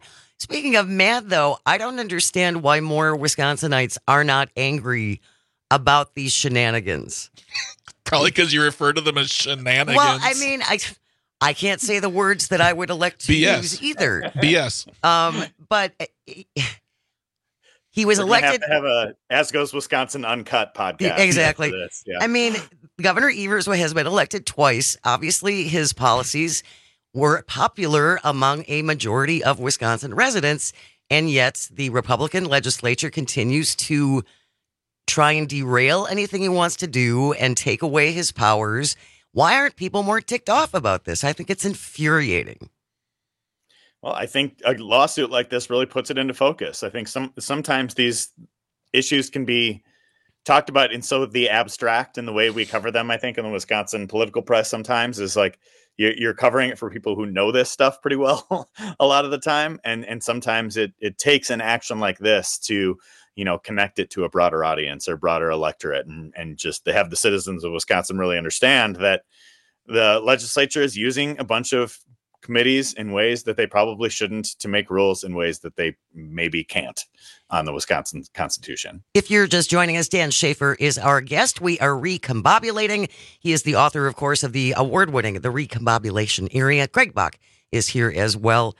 Speaking of mad, though, I don't understand why more Wisconsinites are not angry about these shenanigans. Probably because you refer to them as shenanigans. Well, I mean, I can't say the words that I would elect to use either. BS. But he was elected. Have a As Goes Wisconsin Uncut podcast. Exactly. For this. Yeah. I mean, Governor Evers has been elected twice. Obviously, his policies were popular among a majority of Wisconsin residents, and yet the Republican legislature continues to try and derail anything he wants to do and take away his powers. Why aren't people more ticked off about this? I think it's infuriating. Well, I think a lawsuit like this really puts it into focus. I think sometimes these issues can be talked about in so the abstract, and the way we cover them, I think, in the Wisconsin political press sometimes is like you're covering it for people who know this stuff pretty well a lot of the time. And sometimes it takes an action like this to, connect it to a broader audience or broader electorate, and just to have the citizens of Wisconsin really understand that the legislature is using a bunch of committees in ways that they probably shouldn't, to make rules in ways that they maybe can't on the Wisconsin Constitution. If you're just joining us, Dan Schaefer is our guest. We are recombobulating. He is the author, of course, of the award-winning The Recombobulation Area. Greg Bach is here as well.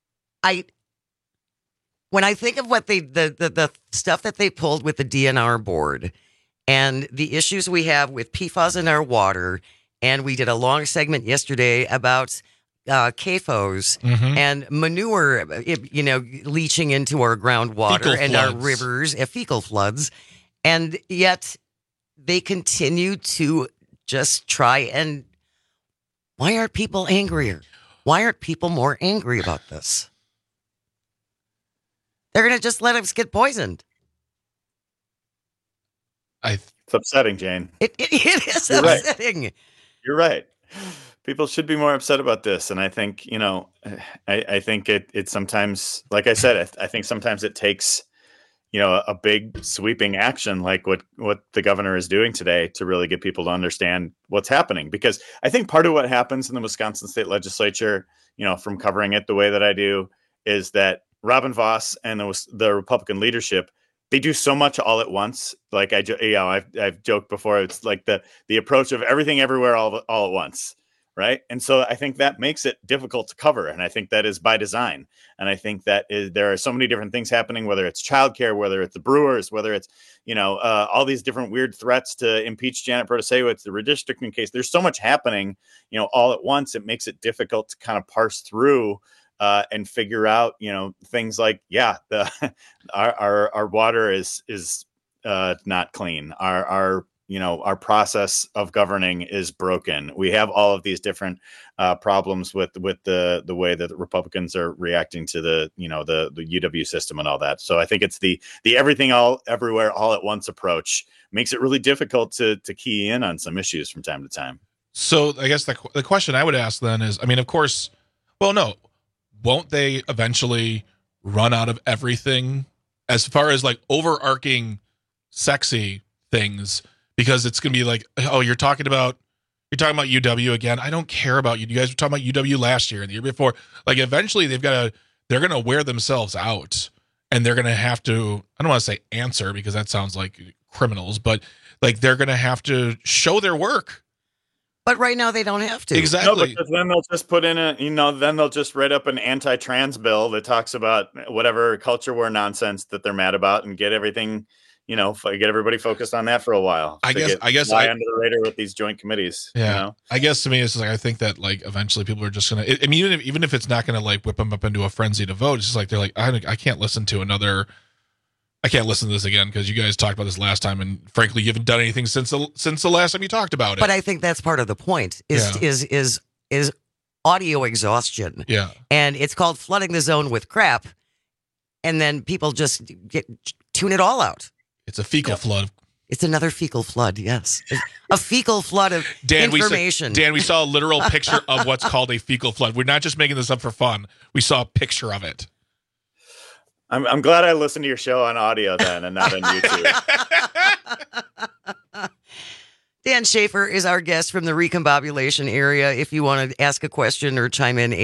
When I think of what the stuff that they pulled with the DNR board and the issues we have with PFAS in our water, and we did a long segment yesterday about CAFOs and manure, leaching into our groundwater and our rivers, fecal floods. And yet they continue to just try and... Why aren't people angrier? Why aren't people more angry about this? They're going to just let us get poisoned. It's upsetting, Jane. It is upsetting. Right. You're right. People should be more upset about this. And I think, I think it sometimes, like I said, I think sometimes it takes, a big sweeping action like what the governor is doing today to really get people to understand what's happening. Because I think part of what happens in the Wisconsin state legislature, from covering it the way that I do, is that Robin Vos and the Republican leadership, they do so much all at once. Like I've joked before, it's like the approach of everything everywhere all at once. Right. And so I think that makes it difficult to cover. And I think that is by design. And I think that there are so many different things happening, whether it's childcare, whether it's the Brewers, whether it's, all these different weird threats to impeach Janet Protasewicz, the redistricting case. There's so much happening, all at once. It makes it difficult to kind of parse through and figure out, things like, our water is not clean. Our process of governing is broken. We have all of these different problems with the way that the Republicans are reacting to the UW system and all that. So I think it's the everything all everywhere all at once approach makes it really difficult to key in on some issues from time to time. So I guess the question I would ask then is, of course, well, no, won't they eventually run out of everything as far as like overarching sexy things? Because it's going to be like, oh, you're talking about UW again. I don't care about you. You guys were talking about UW last year and the year before. Like eventually they're going to wear themselves out, and they're going to have to, I don't want to say answer because that sounds like criminals, but like they're going to have to show their work. But right now they don't have to. Exactly. No, because then they'll just put in then they'll just write up an anti-trans bill that talks about whatever culture war nonsense that they're mad about and get everything, get everybody focused on that for a while. I guess fly under the radar with these joint committees. Yeah. I guess to me, it's like, I think that like eventually people are just going to, I mean, even if it's not going to like whip them up into a frenzy to vote, it's just like, they're like, I can't listen to this again because you guys talked about this last time, and frankly, you haven't done anything since the last time you talked about it. But I think that's part of the point is audio exhaustion. Yeah. And it's called flooding the zone with crap. And then people just tune it all out. It's a fecal flood. It's another fecal flood. Yes. A fecal flood of information. We saw a literal picture of what's called a fecal flood. We're not just making this up for fun. We saw a picture of it. I'm glad I listened to your show on audio then and not on YouTube. Dan Schaefer is our guest from the recombobulation area. If you want to ask a question or chime in,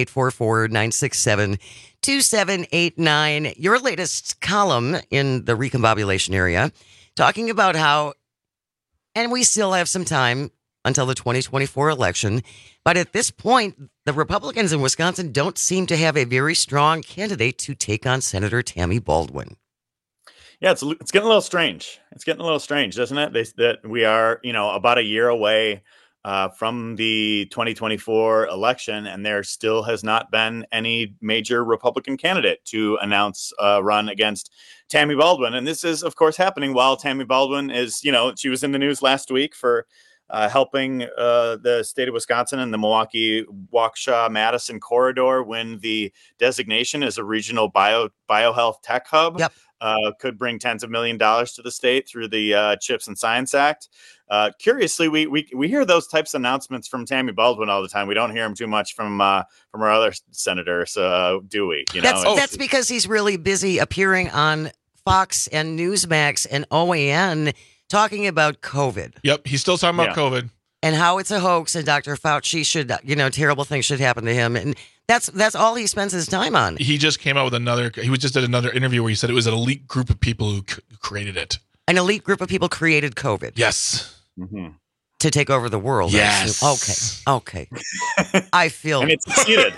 844-967-2789. Your latest column in the recombobulation area, talking about how, and we still have some time until the 2024 election, but at this point, the Republicans in Wisconsin don't seem to have a very strong candidate to take on Senator Tammy Baldwin. Yeah, it's getting a little strange. It's getting a little strange, doesn't it? That we are, about a year away from the 2024 election, and there still has not been any major Republican candidate to announce a run against Tammy Baldwin. And this is, of course, happening while Tammy Baldwin is, she was in the news last week for helping the state of Wisconsin and the Milwaukee-Waukesha-Madison corridor win the designation as a regional biohealth tech hub. Yep. Could bring tens of $millions to the state through the CHIPS and Science Act. Curiously, we hear those types of announcements from Tammy Baldwin all the time. We don't hear them too much from our other senators, do we? That's because he's really busy appearing on Fox and Newsmax and OAN talking about COVID. Yep, he's still talking about COVID. And how it's a hoax, and Dr. Fauci should, terrible things should happen to him. And that's all he spends his time on. He just came out with just did another interview where he said it was an elite group of people who created it. An elite group of people created COVID. Yes. Mm-hmm. To take over the world. Yes. Okay. I feel. And it's succeeded.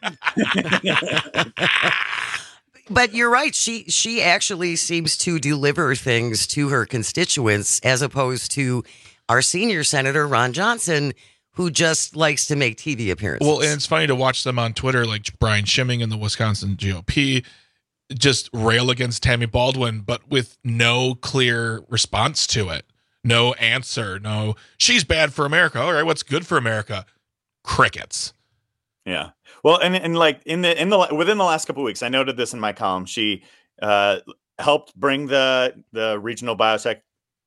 But you're right. She actually seems to deliver things to her constituents, as opposed to our senior senator, Ron Johnson, who just likes to make TV appearances. Well, and it's funny to watch them on Twitter, like Brian Schimming in the Wisconsin GOP, just rail against Tammy Baldwin, but with no clear response to it. No answer. No, she's bad for America. All right, what's good for America? Crickets. Yeah. Well, and like within the last couple of weeks, I noted this in my column. She helped bring the regional biotech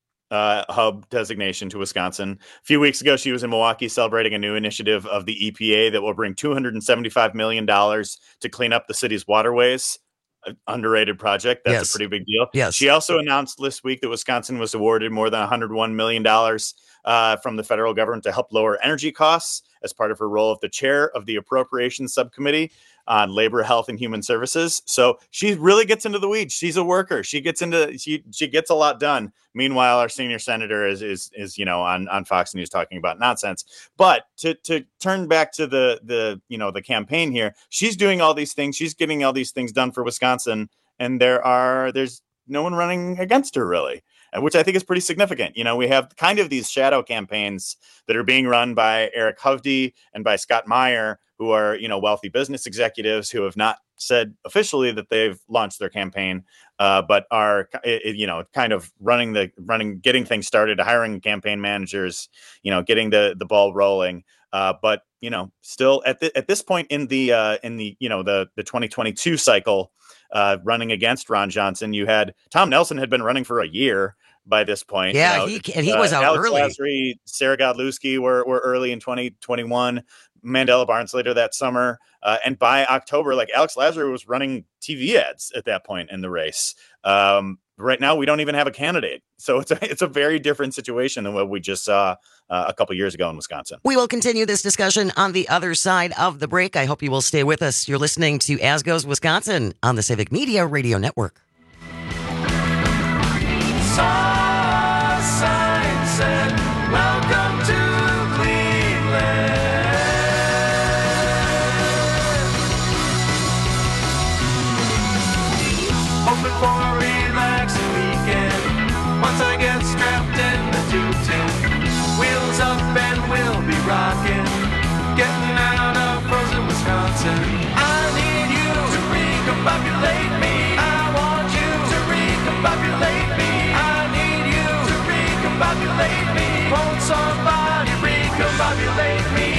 hub designation to Wisconsin. A few weeks ago, she was in Milwaukee celebrating a new initiative of the EPA that will bring $275 million to clean up the city's waterways. Underrated project. That's a pretty big deal. Yes. She also announced this week that Wisconsin was awarded more than $101 million from the federal government to help lower energy costs as part of her role of the chair of the Appropriations Subcommittee on Labor, Health, and Human Services. So she really gets into the weeds. She's a worker. She gets a lot done. Meanwhile, our senior senator is on Fox News talking about nonsense. But to turn back to the campaign here, she's doing all these things. She's getting all these things done for Wisconsin, and there's no one running against her really, which I think is pretty significant. We have kind of these shadow campaigns that are being run by Eric Hovde and by Scott Meyer, who are, wealthy business executives who have not said officially that they've launched their campaign, but are, kind of getting things started, hiring campaign managers, getting the ball rolling. But, still at this point in the 2022 cycle, running against Ron Johnson, you had Tom Nelson had been running for a year by this point. Yeah, he was out Alex early. Lasry, Sarah Godlewski were early in 2021. Mandela Barnes later that summer. And by October, like Alex Lasry was running TV ads at that point in the race. Right now, we don't even have a candidate. So it's a very different situation than what we just saw a couple years ago in Wisconsin. We will continue this discussion on the other side of the break. I hope you will stay with us. You're listening to As Goes Wisconsin on the Civic Media Radio Network. Sign said, welcome to hoping for a relaxing weekend. Once I get strapped in the 210, wheels up and we'll be rocking, getting out of frozen Wisconsin. I need you to recombobulate me. I want you to recombobulate me. I need you to recombobulate me. Won't somebody recombobulate me?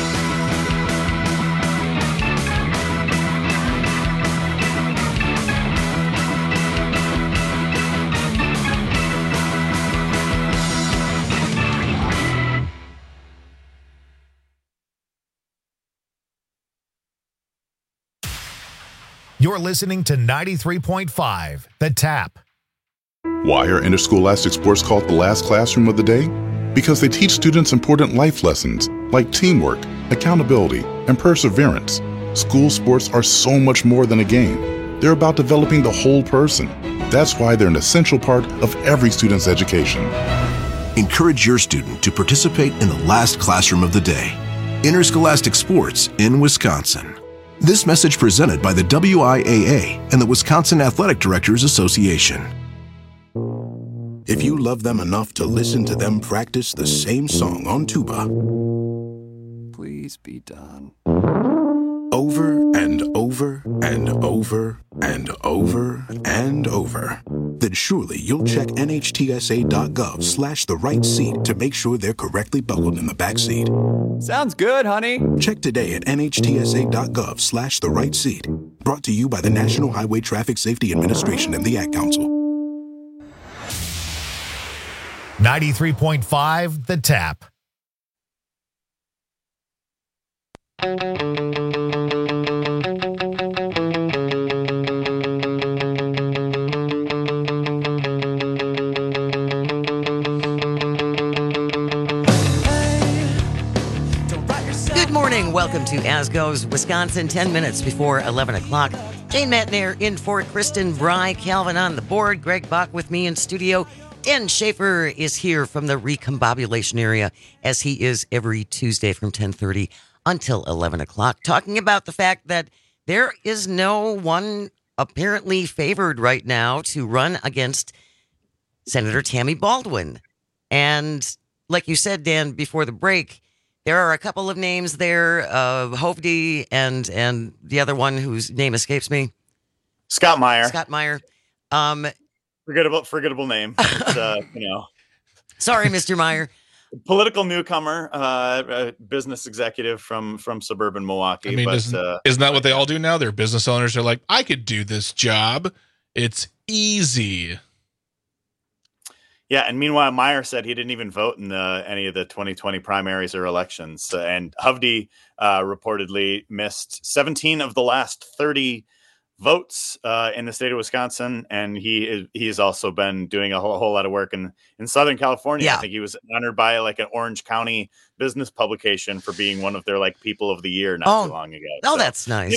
You're listening to 93.5, The Tap. Why are interscholastic sports called the last classroom of the day? because they teach students important life lessons like teamwork, accountability, and perseverance. School sports are so much more than a game. They're about developing the whole person. That's why they're an essential part of every student's education. Encourage your student to participate in the last classroom of the day. Interscholastic Sports in Wisconsin. This message presented by the WIAA and the Wisconsin Athletic Directors Association. If you love them enough to listen to them practice the same song on tuba, Please be done. over and over and over and over and over, then surely you'll check nhtsa.gov/the right seat to make sure they're correctly buckled in the back seat. Sounds good, honey. Check today at nhtsa.gov/the right seat. Brought to you by the National Highway Traffic Safety Administration and the Ad Council. 93.5 The Tap. Good morning. Welcome to As Goes Wisconsin, 10 minutes before 11 o'clock. Jane Matnair in for Kristen Bry, Calvin on the board, Greg Bach with me in studio. Dan Schaefer is here from the recombobulation area, as he is every Tuesday from 10:30 until 11 o'clock, talking about the fact that there is no one apparently favored right now to run against Senator Tammy Baldwin. And like you said, Dan, before the break, there are a couple of names there, Hovde and the other one whose name escapes me. Scott Meyer. Scott Meyer. Forgettable name. But, Sorry, Mr. Meyer. Political newcomer, business executive from suburban Milwaukee. I mean, isn't that what they all do now? They're business owners. They're like, I could do this job. It's easy. Yeah, and meanwhile, Meyer said he didn't even vote in any of the 2020 primaries or elections. And Hovde reportedly missed 17 of the last 30 votes in the state of Wisconsin, and he has also been doing a whole lot of work in Southern California. Yeah. I think he was honored by like an Orange County business publication for being one of their like People of the Year not too long ago. Oh, that's nice.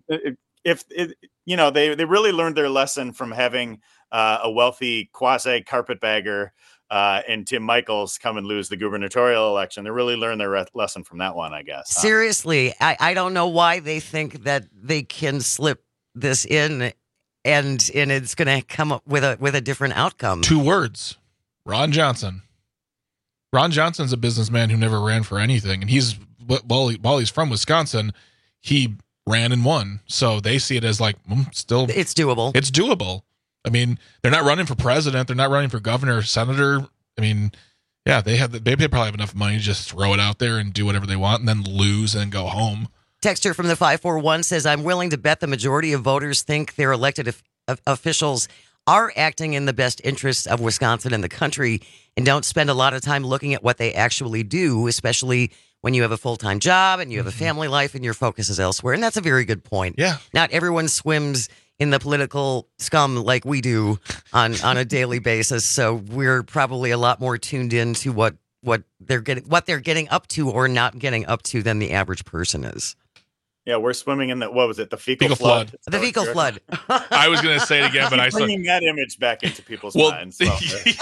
They really learned their lesson from having a wealthy quasi carpetbagger and Tim Michaels come and lose the gubernatorial election. They really learned their lesson from that one, I guess. Seriously, I don't know why they think that they can slip this in and it's going to come up with a different outcome. 2 words. Ron Johnson. Ron Johnson's a businessman who never ran for anything, and while he's from Wisconsin, he ran and won. So they see it as like still it's doable. It's doable. I mean, they're not running for president, they're not running for governor, senator. I mean, yeah, they probably have enough money to just throw it out there and do whatever they want and then lose and go home. Texter from the 541 says, I'm willing to bet the majority of voters think their elected officials are acting in the best interests of Wisconsin and the country and don't spend a lot of time looking at what they actually do, especially when you have a full-time job and you have a family life and your focus is elsewhere. And that's a very good point. Yeah. Not everyone swims in the political scum like we do on a daily basis. So we're probably a lot more tuned in to what they're getting up to or not getting up to than the average person is. Yeah, we're swimming in the fecal flood. The fecal flood. I was going to say it again, but I saw bringing that image back into people's minds. So.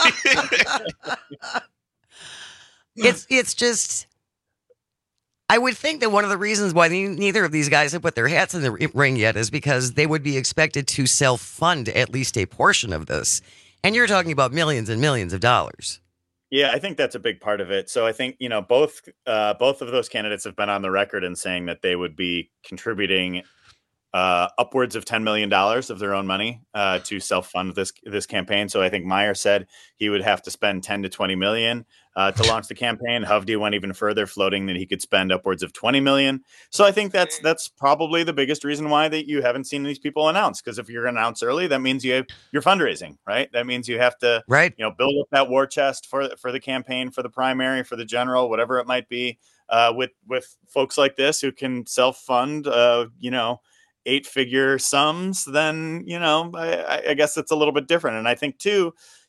It's just, I would think that one of the reasons why neither of these guys have put their hats in the ring yet is because they would be expected to self-fund at least a portion of this. And you're talking about millions and millions of dollars. Yeah, I think that's a big part of it. So I think, both of those candidates have been on the record in saying that they would be contributing upwards of $10 million of their own money to self-fund this campaign. So I think Meyer said he would have to spend 10 to 20 million to launch the campaign. Hovde went even further, floating that he could spend upwards of 20 million. So I think that's probably the biggest reason why that you haven't seen these people announce. Because if you're going to announce early, that means you're fundraising, right? That means you have to build up that war chest for the campaign, for the primary, for the general, whatever it might be. With folks like this who can self-fund, 8-figure sums, then, I guess it's a little bit different. And I think too,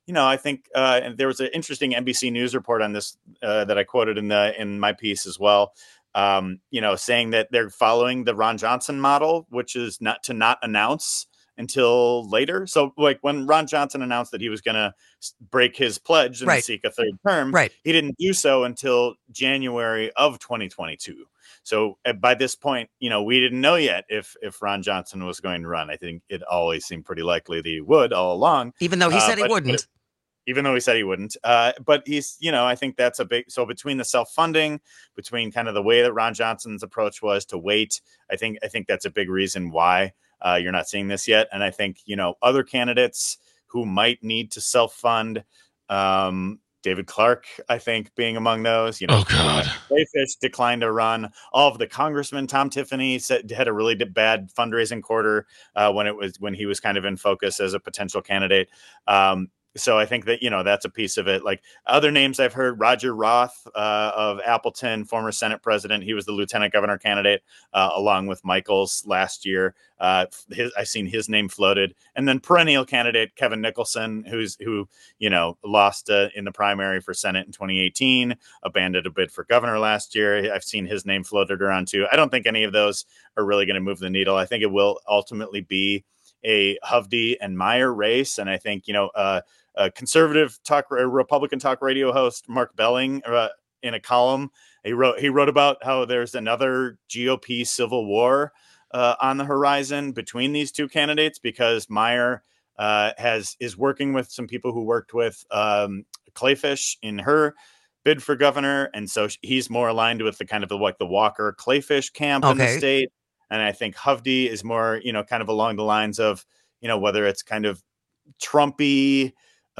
I think and there was an interesting NBC News report on this that I quoted in my piece as well. Saying that they're following the Ron Johnson model, which is not announce until later. So like when Ron Johnson announced that he was going to break his pledge and seek a third term, he didn't do so until January of 2022. So by this point, we didn't know yet if Ron Johnson was going to run. I think it always seemed pretty likely that he would all along. Even though he said he wouldn't. Even though he said he wouldn't. But he's, I think that's a big, so between the self-funding, between kind of the way that Ron Johnson's approach was to wait, I think that's a big reason why you're not seeing this yet. And I think, other candidates who might need to self-fund, David Clark, I think, being among those. Oh God, Clayfish declined to run. All of the congressmen, Tom Tiffany had a really bad fundraising quarter when he was kind of in focus as a potential candidate. So I think that, that's a piece of it. Like other names I've heard, Roger Roth of Appleton, former Senate president. He was the lieutenant governor candidate along with Michaels last year. I've seen his name floated. And then perennial candidate Kevin Nicholson, who lost in the primary for Senate in 2018, abandoned a bid for governor last year. I've seen his name floated around too. I don't think any of those are really going to move the needle. I think it will ultimately be a Hovde and Meyer race. And I think, a conservative Republican talk radio host, Mark Belling, in a column, he wrote about how there's another GOP civil war on the horizon between these two candidates, because Meyer is working with some people who worked with Clayfish in her bid for governor. And so he's more aligned with the kind of the Walker Clayfish camp in the state. And I think Hovde is more, kind of along the lines of, whether it's kind of Trumpy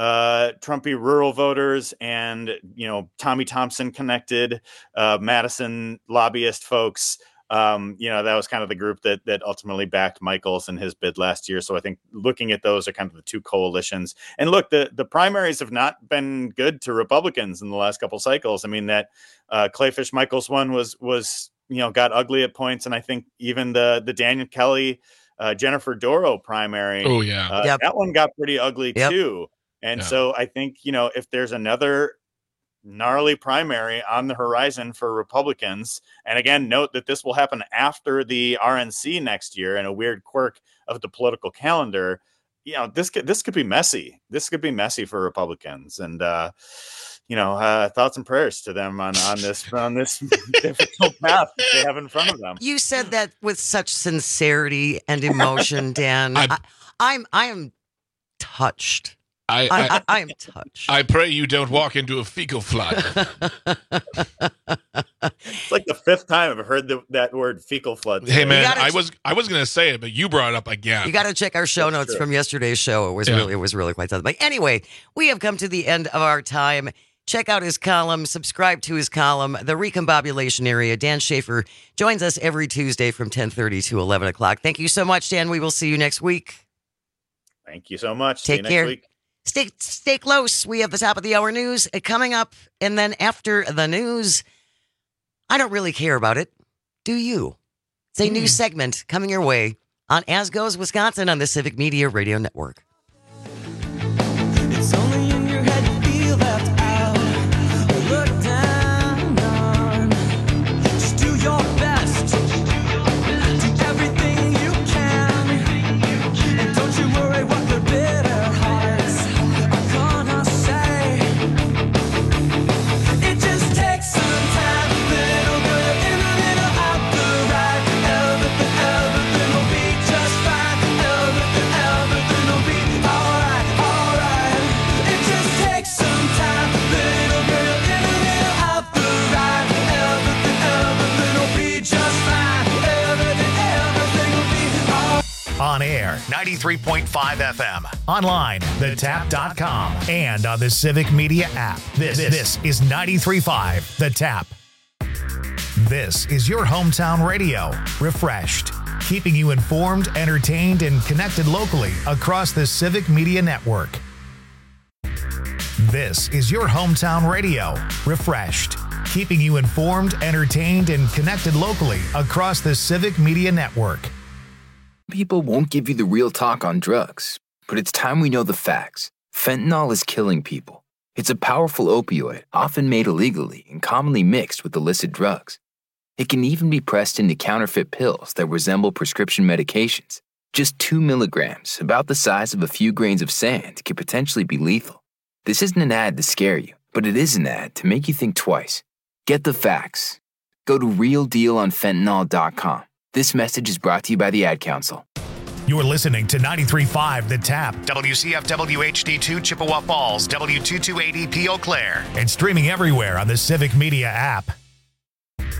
rural voters and, Tommy Thompson connected, Madison lobbyist folks. That was kind of the group that ultimately backed Michaels in his bid last year. So I think looking at those are kind of the two coalitions. And look, the primaries have not been good to Republicans in the last couple cycles. I mean, that Clayfish Michaels one was got ugly at points. And I think even the Daniel Kelly, Jennifer Doro primary, that one got pretty ugly too. And so I think, if there's another gnarly primary on the horizon for Republicans, and again, note that this will happen after the RNC next year, and a weird quirk of the political calendar, this could be messy. This could be messy for Republicans. And, thoughts and prayers to them on this difficult path that they have in front of them. You said that with such sincerity and emotion, Dan. I am touched. I am touched. I pray you don't walk into a fecal flood. It's like the fifth time I've heard that word fecal flood. Hey man, I was going to say it, but you brought it up again. You got to check our show notes from yesterday's show. It was really quite something. But anyway, we have come to the end of our time. Check out his column, subscribe to his column, The Recombobulation Area. Dan Schaefer joins us every Tuesday from 10:30 to 11 o'clock. Thank you so much, Dan. We will see you next week. Thank you so much. Take care. Next week. Stay close. We have the top of the hour news coming up. And then after the news, I don't really care about it. Do you? It's a new segment coming your way on As Goes Wisconsin on the Civic Media Radio Network. It's only in your head you feel left out. Look down on. Just do your best. Do everything you can. And don't you worry what the bitter hearts are gonna say. It just takes some time. Little girl, you're in the middle of the ride. Everything will be just fine. Everything will be alright. It just takes some time. Little girl, you're in the middle of the ride. Everything will be just fine. Everything will be alright. On air, 93.5 FM. Online, thetap.com. And on the Civic Media app. This is 93.5 The Tap. This is your hometown radio. Refreshed. Keeping you informed, entertained, and connected locally across the Civic Media Network. This is your hometown radio. Refreshed. Keeping you informed, entertained, and connected locally across the Civic Media Network. People won't give you the real talk on drugs, but it's time we know the facts. Fentanyl is killing people. It's a powerful opioid, often made illegally and commonly mixed with illicit drugs. It can even be pressed into counterfeit pills that resemble prescription medications. Just 2 milligrams, about the size of a few grains of sand, could potentially be lethal. This isn't an ad to scare you, but it is an ad to make you think twice. Get the facts. Go to realdealonfentanyl.com. This message is brought to you by the Ad Council. You're listening to 93.5 The Tap, WCFW HD2 Chippewa Falls, W228EP Eau Claire, and streaming everywhere on the Civic Media app.